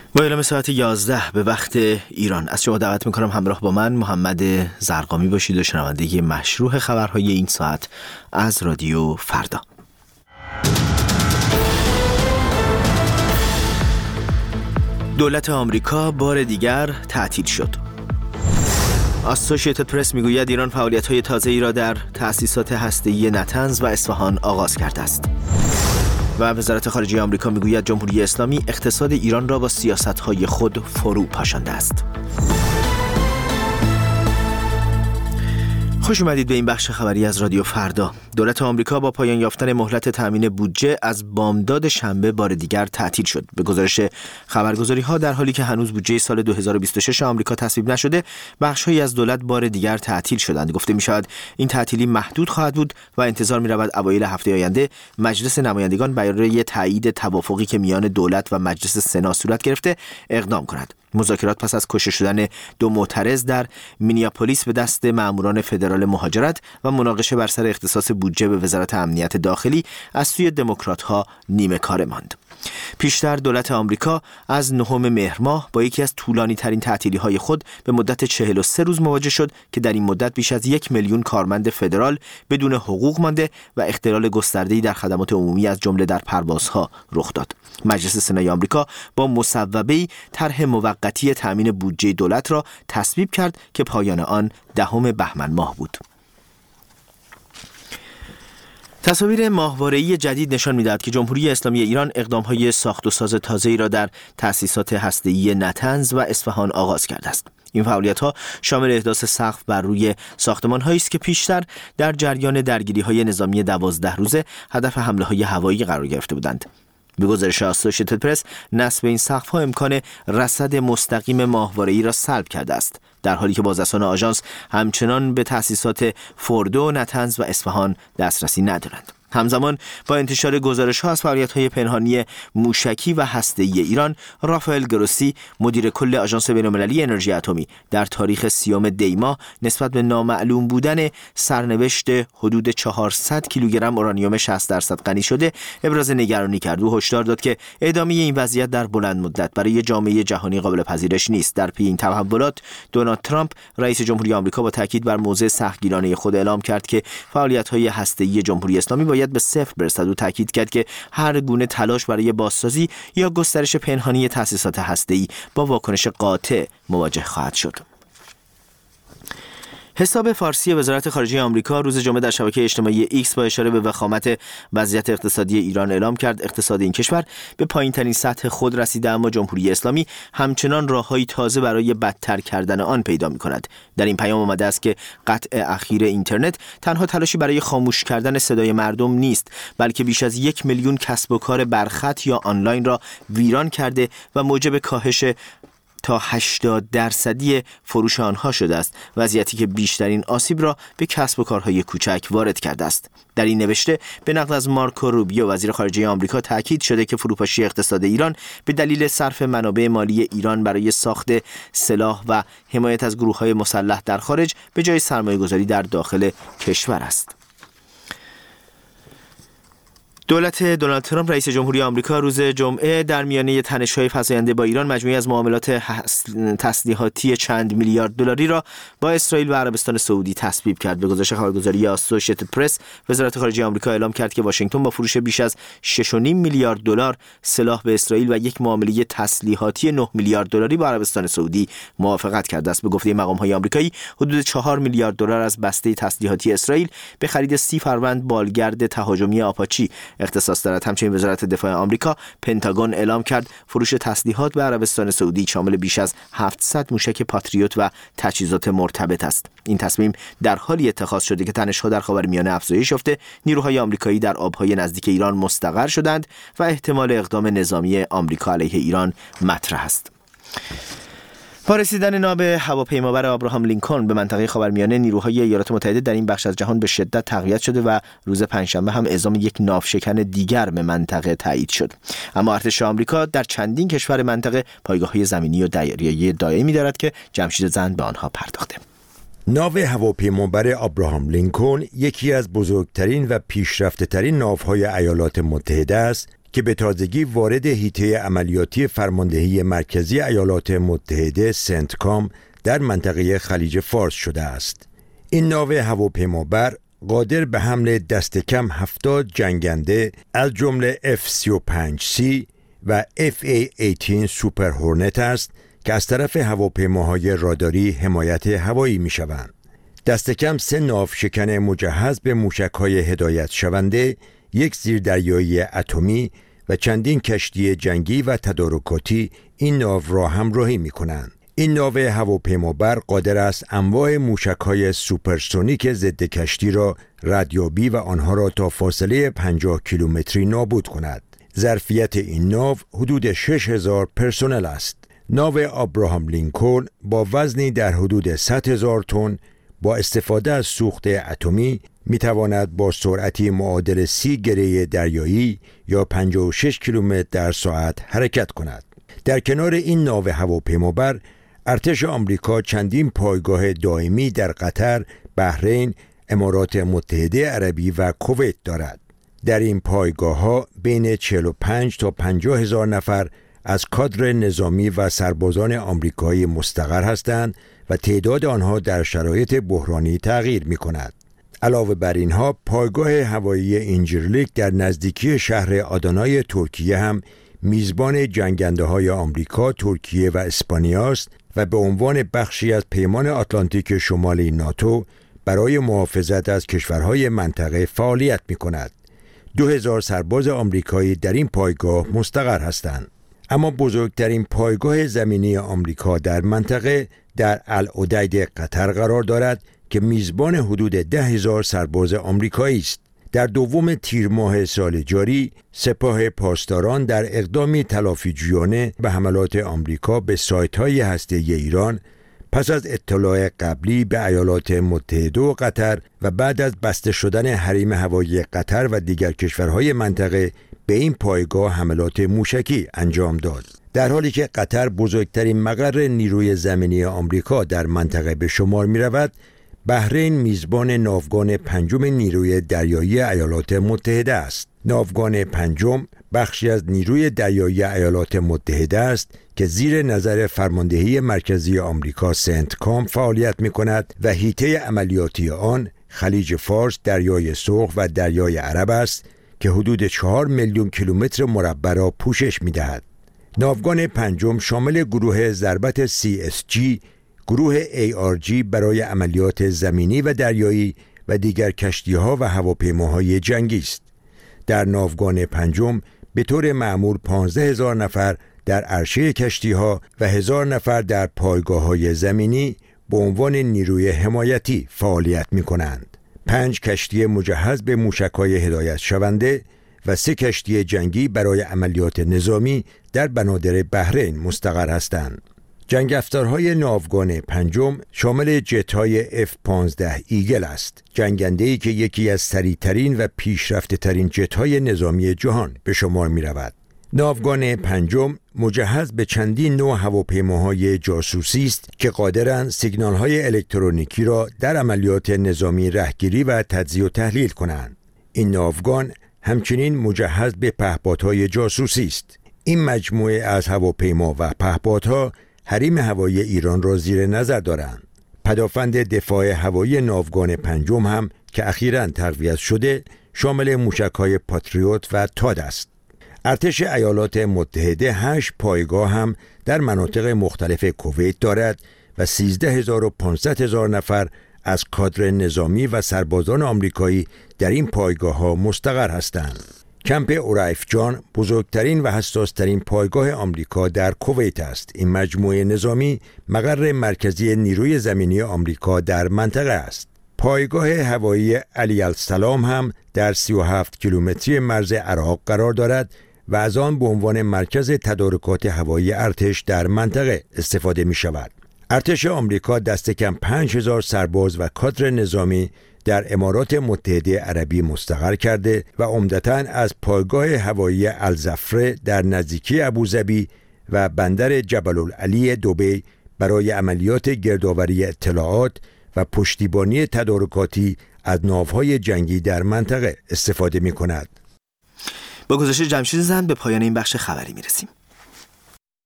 با اعلام ساعت 11 به وقت ایران از شما دعوت میکنم همراه با من محمد زرقامی باشید و شنونده مشروع خبرهای این ساعت از رادیو فردا. دولت آمریکا بار دیگر تعطیل شد. اسوسییتد پرس میگوید ایران فعالیت‌های تازه‌ای را در تأسیسات هسته‌ای نتنز و اصفهان آغاز کرده است. و وزارت خارجه آمریکا میگوید جمهوری اسلامی اقتصاد ایران را با سیاست‌های خود فرو پاشانده است. خوش اومدید به این بخش خبری از رادیو فردا. دولت آمریکا با پایان یافتن مهلت تامین بودجه از بامداد شنبه بار دیگر تعطیل شد. به گزارش خبرگزاری‌ها در حالی که هنوز بودجه سال 2026 آمریکا تصویب نشده، بخش‌هایی از دولت بار دیگر تعطیل شدند. گفته می‌شود این تعطیلی محدود خواهد بود و انتظار می‌رود اوایل هفته آینده مجلس نمایندگان برای تایید توافقی که میان دولت و مجلس سنا صورت گرفته اقدام کند. مذاکرات پس از کشته شدن دو معترض در مینیاپولیس به دست ماموران فدرال مهاجرت و مناقشه بر سر اختصاص بودجه به وزارت امنیت داخلی از سوی دموکرات‌ها نیمه کاره ماند. پیشتر دولت آمریکا از 9 مهر ماه با یکی از طولانی‌ترین تعطیلی‌های خود به مدت 43 روز مواجه شد که در این مدت بیش از 1 میلیون کارمند فدرال بدون حقوق مانده و اختلال گسترده‌ای در خدمات عمومی از جمله در پروازها رخ داد. مجلس سنای آمریکا با مصوبه‌ای طرح موقتی تامین بودجه دولت را تصویب کرد که پایان آن 10 بهمن ماه بود. تصاویر ماهواره‌ای جدید نشان می‌دهد که جمهوری اسلامی ایران اقدام‌های ساخت و ساز تازه‌ای را در تأسیسات هسته‌ای نتنز و اصفهان آغاز کرده است. این فعالیت‌ها شامل احداث سقف بر روی ساختمان‌هایی است که پیشتر در جریان درگیری‌های نظامی 12 روزه هدف حمله‌های هوایی قرار گرفته بودند. به گزارش اسوسییتد پرس، نصب این سقف‌ها امکان رصد مستقیم ماهواره‌ای را سلب کرده است، در حالی که بازرسان آژانس همچنان به تأسیسات فردو، نتنز و اصفهان دسترسی ندارند. همزمان با انتشار گزارش‌ها از فعالیت‌های پنهانی موشکی و هسته‌ای ایران، رافائل گروسی، مدیر کل آژانس بین‌المللی انرژی اتمی، در تاریخ 30 دی ماه نسبت به نامعلوم بودن سرنوشت حدود 400 کیلوگرم اورانیوم 60% غنی شده ابراز نگرانی کرد و هشدار داد که ادامه این وضعیت در بلند مدت برای جامعه جهانی قابل پذیرش نیست. در پی این تحولات، دونالد ترامپ رئیس جمهوری آمریکا با تاکید بر موضع سختگیرانه خود اعلام کرد که فعالیت‌های هسته‌ای جمهوری اسلامی باید به صفر برسد و تاکید کرد که هر گونه تلاش برای بازسازی یا گسترش پنهانی تأسیسات هسته‌ای با واکنش قاطع مواجه خواهد شد. حساب فارسی وزارت خارجه آمریکا روز جمعه در شبکه اجتماعی ایکس با اشاره به وخامت وضعیت اقتصادی ایران اعلام کرد اقتصاد این کشور به پایین‌ترین سطح خود رسیده، اما جمهوری اسلامی همچنان راه‌های تازه برای بدتر کردن آن پیدا می‌کند. در این پیام آمده است که قطع اخیر اینترنت تنها تلاشی برای خاموش کردن صدای مردم نیست، بلکه بیش از 1 میلیون کسب و کار برخط یا آنلاین را ویران کرده و موجب کاهش تا 80% فروش آنها شده است، وضعیتی که بیشترین آسیب را به کسب و کارهای کوچک وارد کرده است. در این نوشته به نقل از مارکو روبیو وزیر خارجه آمریکا تاکید شده که فروپاشی اقتصاد ایران به دلیل صرف منابع مالی ایران برای ساخت سلاح و حمایت از گروه‌های مسلح در خارج به جای سرمایه‌گذاری در داخل کشور است. دولت دونالد ترامپ رئیس جمهوری آمریکا روز جمعه در میانه تنش‌های فزاینده با ایران مجموعی از معاملات تسلیحاتی چند میلیارد دلاری را با اسرائیل و عربستان سعودی تصویب کرد. به گزارش خبرگزاری اسوسییتد پرس، وزارت خارجه آمریکا اعلام کرد که واشنگتن با فروش بیش از 6.5 میلیارد دلار سلاح به اسرائیل و یک معامله تسلیحاتی 9 میلیارد دلاری با عربستان سعودی موافقت کرده است. به گفته مقام‌های آمریکایی، حدود 4 میلیارد دلار از بسته تسلیحاتی اسرائیل به خرید 30 فروند بالگرد تهاجمی آپاچی اختصاص دارد. همچنین وزارت دفاع آمریکا پنتاگون اعلام کرد فروش تسلیحات به عربستان سعودی شامل بیش از 700 موشک پاتریوت و تجهیزات مرتبط است. این تصمیم در حالی اتخاذ شده که تنش‌ها در خاورمیانه افزایش یافته، نیروهای آمریکایی در آبهای نزدیک ایران مستقر شدند و احتمال اقدام نظامی آمریکا علیه ایران مطرح است. با رسیدن ناو هواپیمابر ابراهام لینکلن به منطقه خاورمیانه، نیروهای ایالات متحده در این بخش از جهان به شدت تقویت شده و روز پنجشنبه هم اعزام یک ناوشکن دیگر به منطقه تایید شد. اما ارتش آمریکا در چندین کشور منطقه پایگاه‌های زمینی و دریایی دائمی دارد که جمشید زند به آنها پرداخته. ناو هواپیمابر ابراهام لینکلن یکی از بزرگترین و پیشرفته‌ترین ناوهای ایالات متحده است که به تازگی وارد حیطه عملیاتی فرماندهی مرکزی ایالات متحده سنتکام در منطقه خلیج فارس شده است. این ناو هواپیمابر قادر به حمل دست کم 70 جنگنده از جمله F-35C و FA-18 سوپر هورنت است که از طرف هواپیماهای راداری حمایت هوایی می شوند. دست کم 3 ناوشکن مجهز به موشک‌های هدایت شونده، یک زیردریایی اتمی و چندین کشتی جنگی و تدارکاتی این ناو را همراهی می کنند. این ناو هواپیمابر قادر است انواع موشک‌های سوپرسونیک ضد کشتی را ردیابی و آنها را تا فاصله 50 کیلومتری نابود کند. ظرفیت این ناو حدود 6000 پرسنل است. ناو ابراهام لینکلن با وزنی در حدود 100,000 تن با استفاده از سوخت اتمی میتواند با سرعتی معادل 30 گره دریایی یا 56 کیلومتر در ساعت حرکت کند. در کنار این ناو هواپیمابر ارتش آمریکا چندین پایگاه دائمی در قطر، بحرین، امارات متحده عربی و کویت دارد. در این پایگاه‌ها بین 45 تا 50 هزار نفر از کادر نظامی و سربازان آمریکایی مستقر هستند و تعداد آنها در شرایط بحرانی تغییر می‌کند. علاوه بر اینها پایگاه هوایی اینجرلیک در نزدیکی شهر آدانای ترکیه هم میزبان جنگنده‌های آمریکا، ترکیه و اسپانیا است و به عنوان بخشی از پیمان آتلانتیک شمالی ناتو برای محافظت از کشورهای منطقه فعالیت می‌کند. 2000 سرباز آمریکایی در این پایگاه مستقر هستند. اما بزرگترین پایگاه زمینی آمریکا در منطقه در العدید قطر قرار دارد که میزبان حدود 10,000 سرباز آمریکایی است. در دوم تیر ماه سال جاری، سپاه پاسداران در اقدامی تلافیجویانه به حملات آمریکا به سایت‌های هسته‌ای ایران پس از اطلاع قبلی به ایالات متحده و قطر و بعد از بسته شدن حریم هوایی قطر و دیگر کشورهای منطقه به این پایگاه حملات موشکی انجام داد. در حالی که قطر بزرگترین مقر نیروی زمینی آمریکا در منطقه به شمار می رود، بحرین میزبان ناوگان پنجم نیروی دریایی ایالات متحده است. ناوگان پنجم بخشی از نیروی دریایی ایالات متحده است که زیر نظر فرماندهی مرکزی آمریکا سنتکام فعالیت می کند و حیطه عملیاتی آن خلیج فارس، دریای سرخ و دریای عرب است که حدود 4 میلیون کیلومتر مربع را پوشش می دهد. ناوگان پنجم شامل گروه ضربت CSG، گروه ARG برای عملیات زمینی و دریایی و دیگر کشتی‌ها و هواپیماهای جنگی است. در ناوگان پنجم به طور معمول 15,000 نفر در عرشه کشتی‌ها و 1000 نفر در پایگاه‌های زمینی به عنوان نیروی حمایتی فعالیت می‌کنند. 5 کشتی مجهز به موشک‌های هدایت شونده و 3 کشتی جنگی برای عملیات نظامی در بنادر بحرین مستقر هستند. جنگ افزارهای ناوگان پنجم شامل جت‌های F-15 ایگل است، جنگنده‌ای که یکی از سریع‌ترین و پیشرفته‌ترین جت‌های نظامی جهان به شمار می‌رود. ناوگان پنجم مجهز به چندین نوع هواپیماهای جاسوسی است که قادرند سیگنال‌های الکترونیکی را در عملیات نظامی رهگیری و تجزیه و تحلیل کنند. این ناوگان همچنین مجهز به پهپادهای جاسوسی است. این مجموعه از هواپیما و پهپادها حریم هوایی ایران را زیر نظر دارند. پدافند دفاع هوایی ناوگان پنجم هم که اخیراً تقویت شده شامل موشک‌های پاتریوت و تاد است. ارتش ایالات متحده 8 پایگاه هم در مناطق مختلف کویت دارد و 13,500 نفر از کادر نظامی و سربازان آمریکایی در این پایگاه‌ها مستقر هستند. کمپ اورایف جان بزرگترین و حساس‌ترین پایگاه آمریکا در کویت است. این مجموعه نظامی مقر مرکزی نیروی زمینی آمریکا در منطقه است. پایگاه هوایی علی السلام هم در 37 کیلومتری مرز عراق قرار دارد و از آن به عنوان مرکز تدارکات هوایی ارتش در منطقه استفاده می شود. ارتش آمریکا دست کم 5,000 سرباز و کادر نظامی در امارات متحده عربی مستقر کرده و عمدتاً از پایگاه هوایی الزفره در نزدیکی ابوظبی و بندر جبل العلی دبی برای عملیات گردآوری اطلاعات و پشتیبانی تدارکاتی از ناوهای جنگی در منطقه استفاده می کند. با گزارش جمشید زند به پایان این بخش خبری میرسیم.